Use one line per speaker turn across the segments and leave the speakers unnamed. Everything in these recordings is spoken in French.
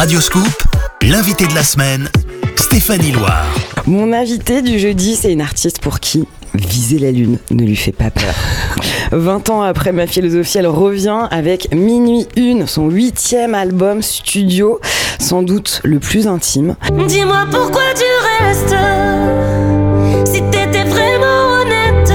Radioscoop, l'invité de la semaine, Stéphanie Loire.
Mon invité du jeudi, c'est une artiste pour qui viser la lune ne lui fait pas peur. 20 ans après Ma philosophie, elle revient avec Minuit 1, son 8e album studio, sans doute le plus intime.
Dis-moi pourquoi tu restes, si t'étais vraiment honnête.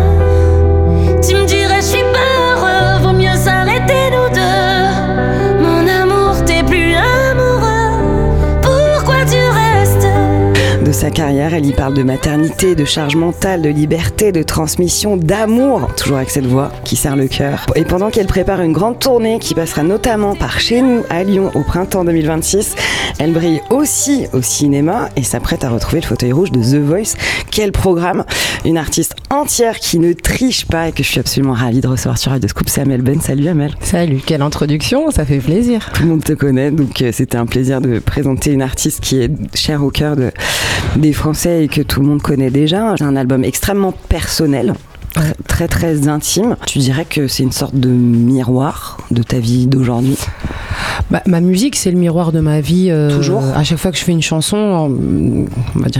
Tu me dirais je suis pas heureux, vaut mieux s'arrêter nous deux. Mon amour, t'es plus amoureux, pourquoi tu restes?
De sa carrière, elle y parle de maternité, de charge mentale, de liberté, de transmission, d'amour, toujours avec cette voix qui serre le cœur. Et pendant qu'elle prépare une grande tournée qui passera notamment par chez nous à Lyon au printemps 2026, elle brille aussi au cinéma et s'apprête à retrouver le fauteuil rouge de The Voice. Quel programme! Une artiste entière qui ne triche pas et que je suis absolument ravie de recevoir sur Radioscoop, c'est Amel Ben. Salut Amel.
Salut, quelle introduction, ça fait plaisir.
Tout le monde te connaît, donc c'était un plaisir de présenter une artiste qui est chère au cœur des Français et que tout le monde connaît déjà. C'est un album extrêmement personnel, très très intime. Tu dirais que c'est une sorte de miroir de ta vie d'aujourd'hui?
Ma musique, c'est le miroir de ma vie.
Toujours.
À chaque fois que je fais une chanson, on va dire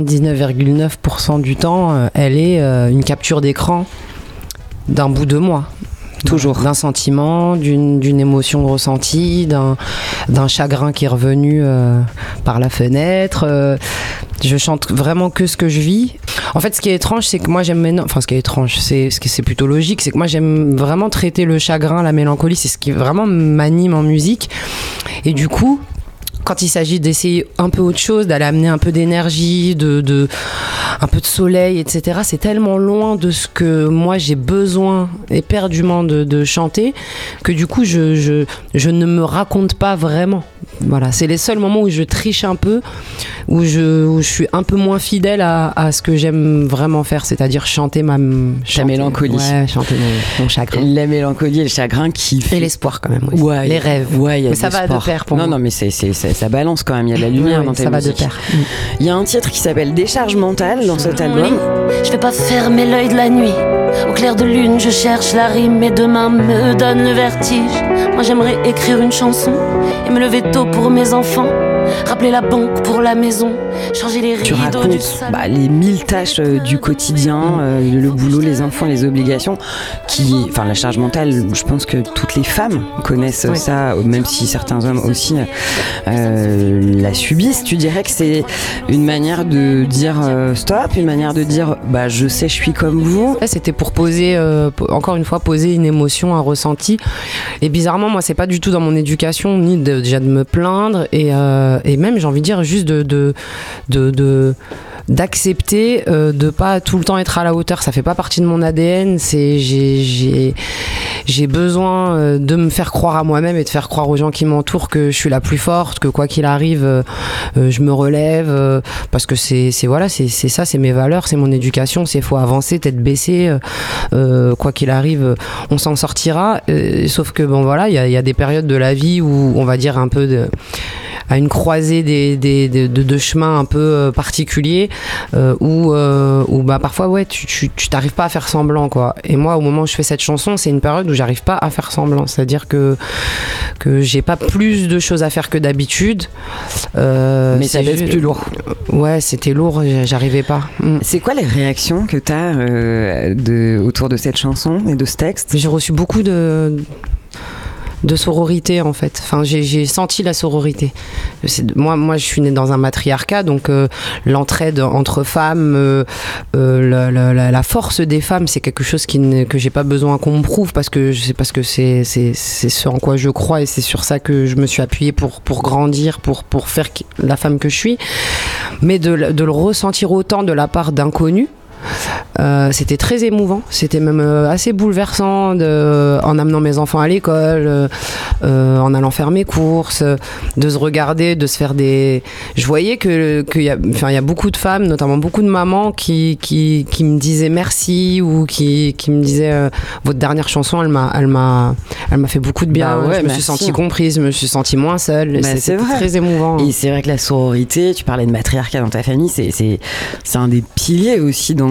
99,9% du temps, elle est une capture d'écran d'un bout de moi.
Toujours.
D'un sentiment, d'une émotion ressentie, d'un chagrin qui est revenu par la fenêtre. Je chante vraiment que ce que je vis. En fait, ce qui est étrange, c'est que moi j'aime... Enfin, ce qui est étrange, c'est plutôt logique, c'est que moi j'aime vraiment traiter le chagrin, la mélancolie, c'est ce qui vraiment m'anime en musique. Et du coup, quand il s'agit d'essayer un peu autre chose, d'aller amener un peu d'énergie, un peu de soleil, etc., c'est tellement loin de ce que moi j'ai besoin éperdument de chanter que du coup je ne me raconte pas vraiment. Voilà, c'est les seuls moments où je triche un peu, où je suis un peu moins fidèle à ce que j'aime vraiment faire, c'est-à-dire chanter
ta mélancolie.
Ouais, chanter mon chagrin.
La mélancolie et le chagrin qui fait...
Et l'espoir quand même. Aussi.
Ouais,
les rêves.
Ouais, y a
mais ça va de pair pour moi.
Non, mais ça balance quand même, il y a de la lumière dans ta musique.
Ça va de pair.
Il y a un titre qui s'appelle Décharge mentale dans cet album.
Je vais pas fermer l'œil de la nuit. Au clair de lune, je cherche la rime, mais demain me donne le vertige. Moi j'aimerais écrire une chanson et me lever tôt pour mes enfants. Rappeler la banque pour la maison, changer les rideaux.
Tu racontes les 1000 tâches du quotidien, le boulot, les enfants, les obligations, enfin la charge mentale, je pense que toutes les femmes connaissent ça, même si certains hommes aussi la subissent. Tu dirais que c'est une manière de dire stop, une manière de dire je sais, je suis comme vous.
C'était pour poser, encore une fois, poser une émotion, un ressenti. Et bizarrement, moi, c'est pas du tout dans mon éducation, ni déjà de me plaindre et même j'ai envie de dire juste d'accepter de pas tout le temps être à la hauteur. Ça fait pas partie de mon ADN. J'ai besoin de me faire croire à moi-même et de faire croire aux gens qui m'entourent que je suis la plus forte, que quoi qu'il arrive je me relève parce que c'est ça, c'est mes valeurs, c'est mon éducation, c'est faut avancer tête baissée, quoi qu'il arrive on s'en sortira, sauf que il y a des périodes de la vie où on va dire un peu à une croisée de chemins un peu particuliers où parfois tu t'arrives pas à faire semblant quoi. Et moi au moment où je fais cette chanson, c'est une période où j'arrive pas à faire semblant, c'est-à-dire que j'ai pas plus de choses à faire que d'habitude,
mais ça laisse plus lourd.
Ouais, c'était lourd, j'arrivais pas.
C'est quoi les réactions que t'as autour de cette chanson et de ce texte? J'ai
reçu beaucoup de sororité en fait. Enfin, j'ai senti la sororité. Moi, je suis née dans un matriarcat, donc l'entraide entre femmes, la force des femmes, c'est quelque chose que j'ai pas besoin qu'on me prouve parce que c'est ce en quoi je crois et c'est sur ça que je me suis appuyée pour grandir, pour faire la femme que je suis. Mais de le ressentir autant de la part d'inconnus. C'était très émouvant, c'était même assez bouleversant en amenant mes enfants à l'école, en allant faire mes courses, de se regarder, de se faire je voyais qu'il y a beaucoup de femmes, notamment beaucoup de mamans qui me disaient merci ou qui me disaient votre dernière chanson elle m'a fait beaucoup de bien, je me suis sentie comprise, je me suis sentie moins seule, c'était très émouvant.
Et c'est vrai que la sororité, tu parlais de matriarcat dans ta famille, c'est un des piliers aussi dans ta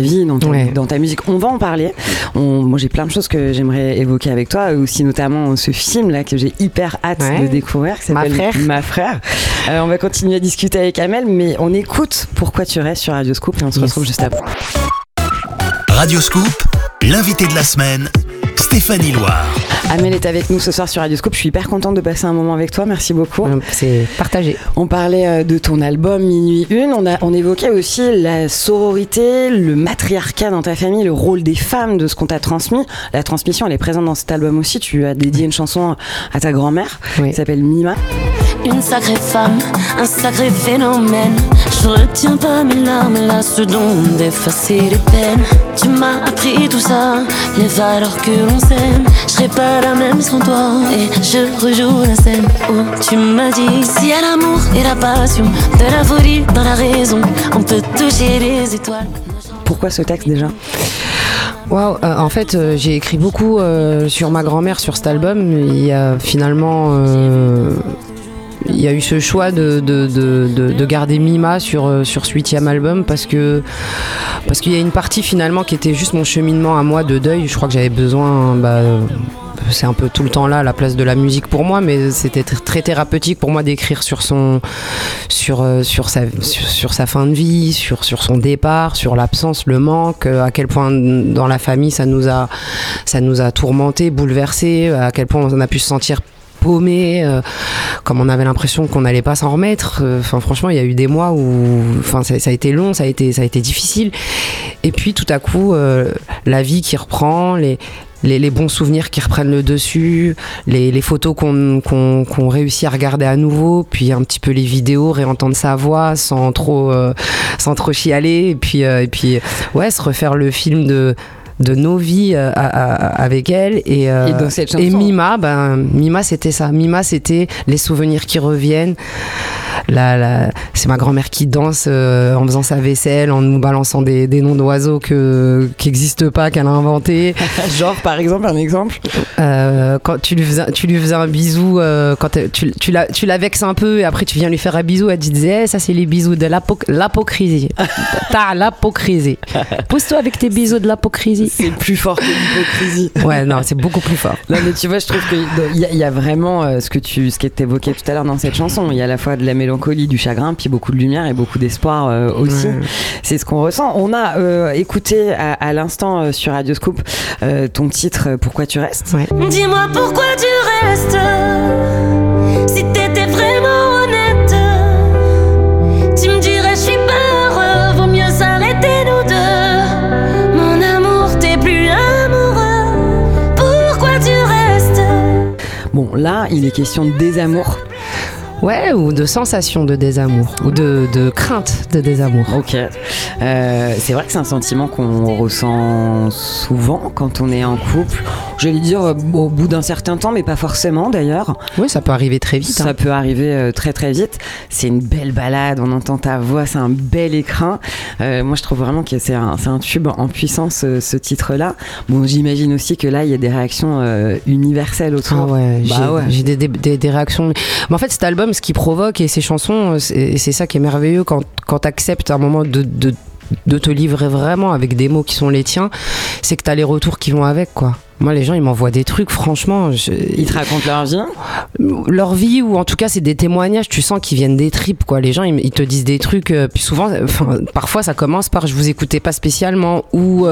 vie, dans ta musique. On va en parler. Moi, j'ai plein de choses que j'aimerais évoquer avec toi, aussi notamment ce film-là que j'ai hyper hâte de découvrir, qui s'appelle Ma Frère. On va continuer à discuter avec Amel, mais on écoute Pourquoi tu restes sur Radio Scoop et on se retrouve juste après.
Radio Scoop, l'invité de la semaine, Stéphanie Loire.
Amel est avec nous ce soir sur Radio Scoop. Je suis hyper contente de passer un moment avec toi. Merci beaucoup.
C'est partagé.
On parlait de ton album Minuit Une. On évoquait aussi la sororité, le matriarcat dans ta famille, le rôle des femmes, de ce qu'on t'a transmis. La transmission, elle est présente dans cet album aussi. Tu as dédié une chanson à ta grand-mère qui s'appelle Mima.
Une sacrée femme, un sacré phénomène. Je retiens pas mes larmes, là, ce don d'effacer les peines. Tu m'as appris tout ça, les valeurs que l'on sème. Je serai pas la même sans toi, et je rejoue la scène où tu m'as dit s'il y a l'amour et la passion, de la folie dans la raison, on peut toucher les étoiles.
Pourquoi ce texte déjà ?
En fait, j'ai écrit beaucoup sur ma grand-mère sur cet album. Il y a finalement... il y a eu ce choix de garder Mima sur ce 8e album parce qu'il y a une partie finalement qui était juste mon cheminement à moi de deuil. Je crois que j'avais besoin... c'est un peu tout le temps là, la place de la musique pour moi, mais c'était très thérapeutique pour moi d'écrire sur sa fin de vie, sur son départ, sur l'absence, le manque, à quel point dans la famille ça nous a tourmentés, bouleversés, à quel point on a pu se sentir paumé, comme on avait l'impression qu'on n'allait pas s'en remettre. Franchement, il y a eu des mois où ça a été long, ça a été difficile. Et puis tout à coup, la vie qui reprend, les bons souvenirs qui reprennent le dessus, les photos qu'on réussit à regarder à nouveau, puis un petit peu les vidéos, réentendre sa voix sans trop chialer, et puis se refaire le film de nos vies avec elle et
dans cette chanson.
Et Mima c'était ça. Mima c'était les souvenirs qui reviennent. C'est ma grand-mère qui danse en faisant sa vaisselle, en nous balançant des noms d'oiseaux qui n'existent pas, qu'elle a inventés.
Genre par exemple un exemple.
Quand tu lui faisais un bisou, quand tu la vexes un peu et après tu viens lui faire un bisou, elle te disait ça c'est les bisous de l'hypocrisie. T'as l'hypocrisie. Pousse-toi avec tes bisous de l'hypocrisie.
C'est plus fort que l'hypocrisie.
Ouais, non, c'est beaucoup plus fort.
Non, mais tu vois, je trouve qu'il y a vraiment ce qui est évoqué tout à l'heure dans cette chanson. Il y a à la fois de la mélancolie, du chagrin, puis beaucoup de lumière et beaucoup d'espoir aussi. Ouais. C'est ce qu'on ressent. On a écouté à l'instant sur Radio Scoop ton titre Pourquoi tu restes.
Ouais. Dis-moi pourquoi tu restes. Si t'étais vraiment honnête, tu me dirais je suis pas heureux, vaut mieux s'arrêter nous deux.
Bon, là, il est question de désamour.
Ouais, ou de sensation de désamour, ou de crainte de désamour.
Ok. C'est vrai que c'est un sentiment qu'on ressent souvent quand on est en couple. J'allais dire au bout d'un certain temps, mais pas forcément d'ailleurs.
Oui, ça peut arriver très vite.
Ça peut arriver très très vite. C'est une belle balade, on entend ta voix, c'est un bel écrin. Moi, je trouve vraiment que c'est un tube en puissance, ce titre-là. Bon, j'imagine aussi que là, il y a des réactions universelles autour.
Ah ouais, j'ai des réactions. Mais en fait, cet album, ce qui provoque et ces chansons, et c'est ça qui est merveilleux quand t'acceptes à un moment de te livrer vraiment avec des mots qui sont les tiens, c'est que t'as les retours qui vont avec, quoi. Moi, les gens, ils m'envoient des trucs, franchement.
Ils te racontent
leur vie, ou en tout cas, c'est des témoignages, tu sens qu'ils viennent des tripes, quoi. Les gens, ils te disent des trucs, puis souvent, parfois, ça commence par « je vous écoutais pas spécialement » ou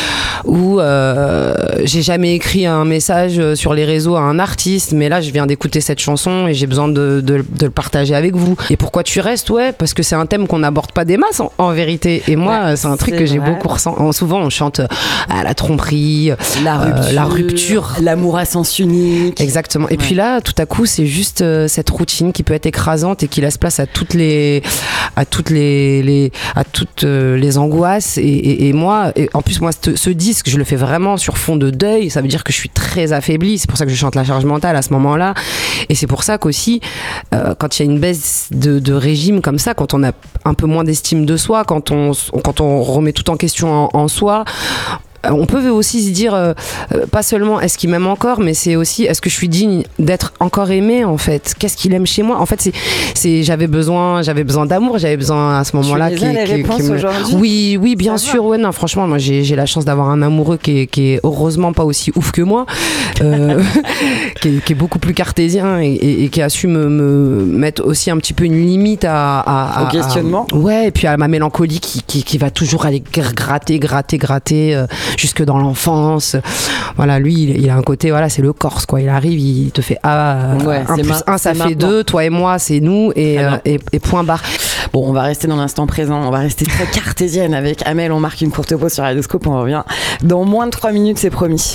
j'ai jamais écrit un message sur les réseaux à un artiste, mais là, je viens d'écouter cette chanson et j'ai besoin de le partager avec vous. Et pourquoi tu restes? Ouais, parce que c'est un thème qu'on n'aborde pas des masses, en vérité. Et moi, c'est un truc que j'ai beaucoup ressenti. Souvent, on chante à la tromperie, la rupture,
l'amour à sens unique.
Exactement. Et puis là, tout à coup, c'est juste cette routine qui peut être écrasante et qui laisse place à toutes les angoisses. Et moi, en plus, moi, ce disque, je le fais vraiment sur fond de deuil. Ça veut dire que je suis très affaiblie. C'est pour ça que je chante la charge mentale à ce moment-là. Et c'est pour ça qu'aussi, quand il y a une baisse de régime comme ça, quand on a un peu moins d'estime de soi, quand on remet tout en question en soi, on peut aussi se dire, pas seulement est-ce qu'il m'aime encore, mais c'est aussi est-ce que je suis digne d'être encore aimée en fait. Qu'est-ce qu'il aime chez moi? En fait, j'avais besoin d'amour, j'avais besoin à ce moment-là.
Tu les réponses aujourd'hui?
Oui, bien sûr. Ouais, non, franchement, moi j'ai la chance d'avoir un amoureux qui est heureusement pas aussi ouf que moi, qui est beaucoup plus cartésien et qui a su me mettre aussi un petit peu une limite
au questionnement.
Ouais, et puis à ma mélancolie qui va toujours aller gratter jusque dans l'enfance. Voilà, lui il a un côté, voilà, c'est le Corse quoi. Il arrive, il te fait 1 plus 1 ça fait 2, toi et moi c'est nous et point barre.
Bon, on va rester dans l'instant présent, on va rester très cartésienne avec Amel. On marque une courte pause sur Radio Scoop, on revient dans moins de 3 minutes, c'est promis.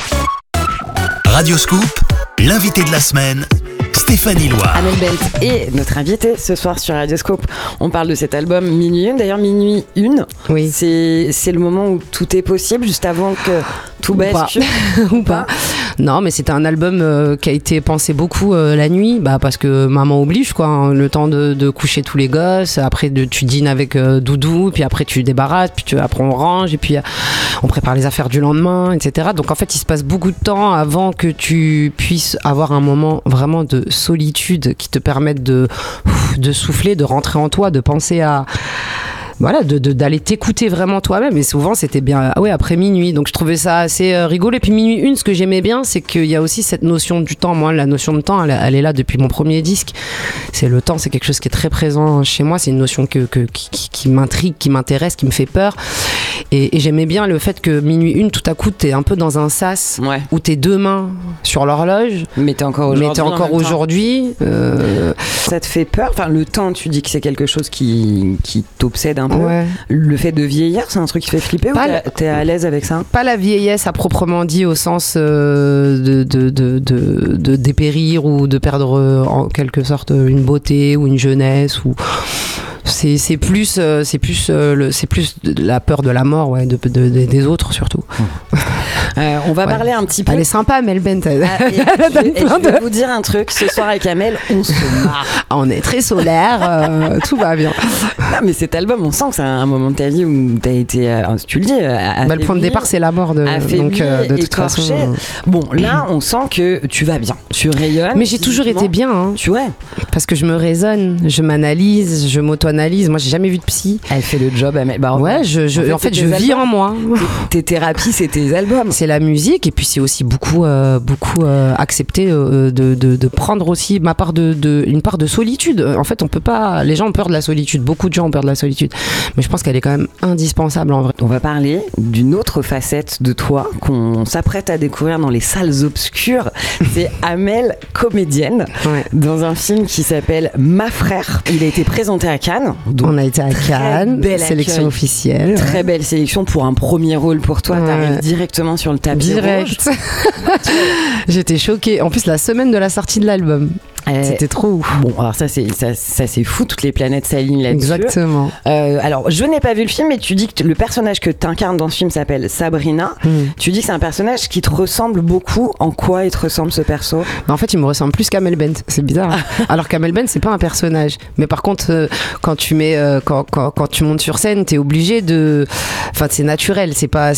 Radio Scoop, l'invité de la semaine, Stéphanie Loire.
Amel Bent est notre invitée ce soir sur Radio Scoop. On parle de cet album Minuit 1. D'ailleurs, Minuit 1,
oui.
C'est le moment où tout est possible, juste avant que tout bascule.
Ou pas. Non, mais c'était un album qui a été pensé beaucoup la nuit, parce que maman oblige, quoi, hein, le temps de coucher tous les gosses. Après, tu dînes avec Doudou, puis après tu débarrasses, puis après on range, et puis on prépare les affaires du lendemain, etc. Donc en fait, il se passe beaucoup de temps avant que tu puisses avoir un moment vraiment de solitude qui te permette de souffler, de rentrer en toi, de penser à... Voilà, d'aller t'écouter vraiment toi-même. Et souvent, c'était bien après minuit. Donc, je trouvais ça assez rigolo. Et puis, Minuit 1, ce que j'aimais bien, c'est qu'il y a aussi cette notion du temps. Moi, la notion de temps, elle est là depuis mon premier disque. C'est le temps, c'est quelque chose qui est très présent chez moi. C'est une notion qui m'intrigue, qui m'intéresse, qui me fait peur. Et j'aimais bien le fait que Minuit 1, tout à coup, t'es un peu dans un sas où t'es 2 mains sur l'horloge.
Mais t'es encore
aujourd'hui.
Ça te fait peur? Enfin, le temps, tu dis que c'est quelque chose qui t'obsède un peu.
Ouais. Le
fait de vieillir, c'est un truc qui fait flipper ou t'es à l'aise avec ça?
Pas la vieillesse à proprement dit au sens de dépérir ou de perdre en quelque sorte une beauté ou une jeunesse ou... C'est plus la peur de la mort, des autres surtout.
On va parler un petit peu.
Elle est sympa, Amel Bent.
Je vais vous dire un truc. Ce soir avec Amel, on se marre.
On est très solaire, tout va bien.
Non, mais cet album, on sent que c'est un moment de ta vie où t'as été, tu le dis,
le point de départ, c'est la mort de toute façon.
Bon, là, on sent que tu vas bien, tu rayonnes.
Mais j'ai toujours été bien, hein. Parce que je me raisonne, je m'analyse, je m'auto-analyse. Moi, j'ai jamais vu de psy.
Elle fait le job, Amel.
En fait, je vis en moi.
Tes thérapies, c'est tes albums.
C'est la musique, et puis c'est aussi beaucoup accepter de prendre aussi une part de solitude. En fait, on peut pas. Les gens ont peur de la solitude. Beaucoup de gens ont peur de la solitude, mais je pense qu'elle est quand même indispensable en vrai.
On va parler d'une autre facette de toi qu'on s'apprête à découvrir dans les salles obscures. C'est Amel comédienne, dans un film qui s'appelle Ma Frère. Il a été présenté à Cannes.
On a été à Cannes, sélection officielle.
Très belle sélection pour un premier rôle pour toi. T'arrives directement sur le tapis rouge.
J'étais choquée. En plus, la semaine de la sortie de l'album. C'était trop ouf.
Bon, alors ça c'est fou, toutes les planètes s'alignent là-dessus.
Exactement.
Alors, je n'ai pas vu le film, mais tu dis que le personnage que tu incarnes dans ce film s'appelle Sabrina. Tu dis que c'est un personnage qui te ressemble beaucoup. En quoi il te ressemble, ce perso?
En fait, il me ressemble plus qu'Amel Bent. C'est bizarre. Alors qu'Amel Bent, c'est pas un personnage. Mais par contre, quand tu montes sur scène, t'es obligé de... Enfin, c'est naturel. C'est pas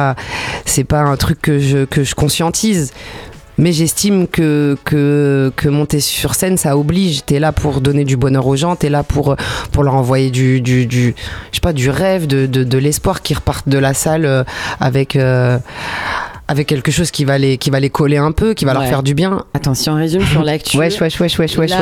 un truc que je conscientise. Mais j'estime que monter sur scène, ça oblige. T'es là pour donner du bonheur aux gens, t'es là pour leur envoyer du rêve, de l'espoir, qui repartent de la salle avec quelque chose qui va les coller un peu, qui va leur faire du bien.
Attends, si on résume sur l'actu.
Wesh.
Elle lâche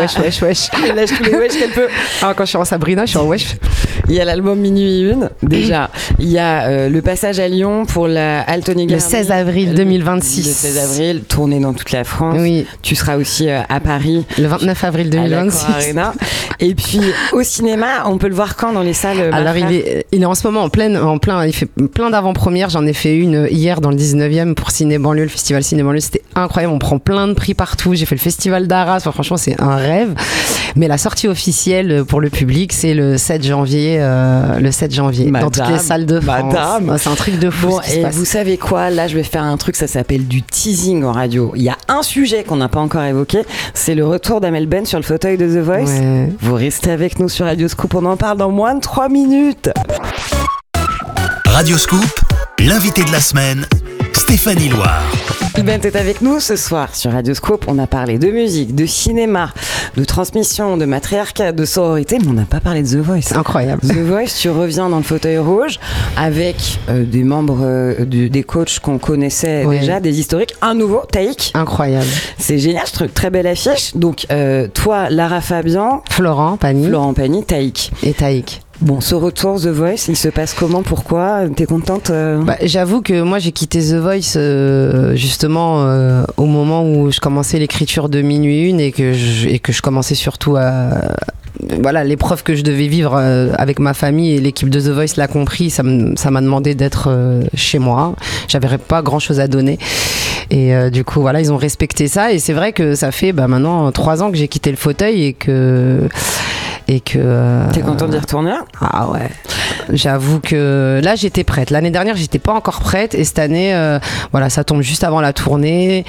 tous les wesh qu'elle peut.
Ah, quand je suis en Sabrina, je suis en wesh.
Il y a l'album Minuit 1, déjà. Il y a le passage à Lyon pour la Altony Garnier.
Le 16 avril 2026. Le
16 avril, tourné dans toute la France.
Oui.
Tu seras aussi à Paris.
Le 29 avril 2026.
À l'Accor Arena. Et puis, au cinéma, on peut le voir quand dans les salles?
Alors, il est en ce moment en plein, il fait plein d'avant-premières. J'en ai fait une hier dans le 19e pour Ciné Banlieue, le festival Ciné Banlieue. C'était incroyable. On prend plein de prix partout. J'ai fait le festival d'Arras. Enfin, franchement, c'est un rêve. Mais la sortie officielle pour le public, c'est le 7 janvier. Dans toutes les salles de France. C'est un truc de fou.
Bon, et vous savez quoi? Là, je vais faire un truc, ça s'appelle du teasing en radio. Il y a un sujet qu'on n'a pas encore évoqué, c'est le retour d'Amel Bent sur le fauteuil de The Voice.
Ouais.
Vous restez avec nous sur Radio Scoop, on en parle dans moins de 3 minutes.
Radio Scoop, l'invité de la semaine, Stéphanie Loire.
Ben est avec nous ce soir sur Radioscope. On a parlé de musique, de cinéma, de transmission, de matriarcat, de sororité, mais on n'a pas parlé de The Voice.
Incroyable.
The Voice, tu reviens dans le fauteuil rouge avec des membres, des coachs qu'on connaissait déjà, des historiques. Un nouveau, Taïk.
Incroyable.
C'est génial ce truc, très belle affiche. Donc toi, Lara Fabian,
Florent Pagny,
Taïk.
et Taïk.
Bon, ce retour The Voice, il se passe comment? Pourquoi? T'es contente?
J'avoue que moi j'ai quitté The Voice justement au moment où je commençais l'écriture de Minuit Une et que je commençais surtout à... Voilà, l'épreuve que je devais vivre avec ma famille, et l'équipe de The Voice l'a compris, ça m'a demandé d'être chez moi. J'avais pas grand chose à donner. Et du coup, voilà, ils ont respecté ça. Et c'est vrai que ça fait maintenant 3 ans que j'ai quitté le fauteuil et que t'es
contente d'y retourner?
Ah ouais. J'avoue que là j'étais prête. L'année dernière j'étais pas encore prête et cette année voilà, ça tombe juste avant la tournée.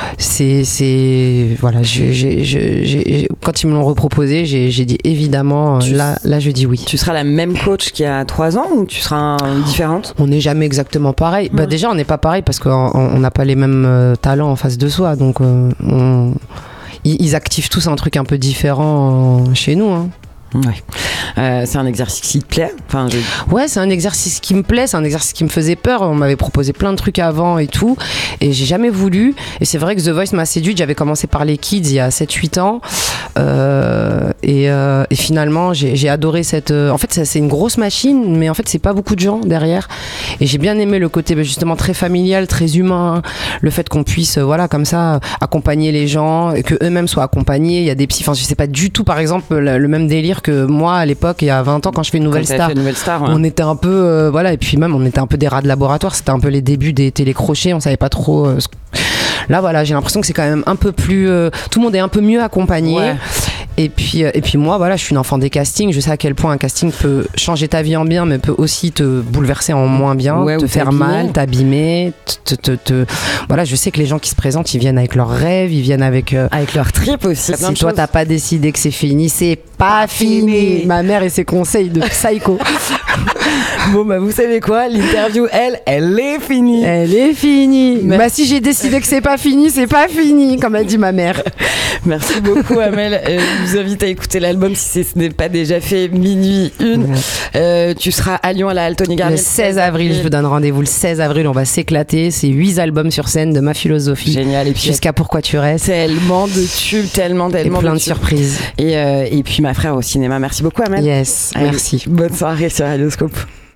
Voilà, quand ils me l'ont reproposé, j'ai dit évidemment là je dis oui.
Tu seras la même coach qu'il y a 3 ans ou tu seras différente?
On n'est jamais exactement pareil. Ouais. Déjà on n'est pas pareil parce qu'on n'a pas les mêmes talents en face de soi, donc ils activent tous un truc un peu différent chez nous, hein.
Ouais. C'est un exercice qui te plaît?
Ouais, c'est un exercice qui me plaît, c'est un exercice qui me faisait peur. On m'avait proposé plein de trucs avant et tout, et j'ai jamais voulu. Et c'est vrai que The Voice m'a séduite. J'avais commencé par les Kids il y a 7-8 ans. Et finalement, j'ai adoré cette... En fait, c'est une grosse machine, mais en fait, c'est pas beaucoup de gens derrière. Et j'ai bien aimé le côté justement très familial, très humain. Le fait qu'on puisse, voilà, comme ça, accompagner les gens, et qu'eux-mêmes soient accompagnés. Il y a des petits... Enfin, je sais pas du tout, par exemple, le même délire que moi à l'époque, il y a 20 ans, quand je fais Nouvelle Star,
ouais.
On était un peu voilà, et puis même on était un peu des rats de laboratoire. C'était un peu les débuts des télécrochets, on savait pas trop là voilà, j'ai l'impression que c'est quand même un peu plus tout le monde est un peu mieux accompagné, ouais. Et puis moi, voilà, je suis une enfant des castings. Je sais à quel point un casting peut changer ta vie en bien, mais peut aussi te bouleverser en moins bien, te faire mal, t'abîmer. Voilà, je sais que les gens qui se présentent, ils viennent avec leurs rêves, ils viennent avec
leur trip aussi.
Si toi, t'as pas décidé que c'est fini, c'est pas fini. Ma mère et ses conseils de psycho.
Bon, vous savez quoi? L'interview, elle est finie.
Elle est finie. Si j'ai décidé que c'est pas fini, c'est pas fini, comme a dit ma mère.
Merci beaucoup, Amel. Je vous invite à écouter l'album si ce n'est pas déjà fait. Minuit Une. Tu seras à Lyon à la Altony Garnier
le 16 avril. Je vous donne rendez-vous le 16 avril. On va s'éclater. C'est 8 albums sur scène de ma philosophie.
Génial. Et puis
jusqu'à Pourquoi tu restes.
Tellement de tubes, tellement
et plein de surprises.
Et puis ma frère au cinéma. Merci beaucoup, Amel.
Yes. Merci.
Bonne soirée sur Radioscope.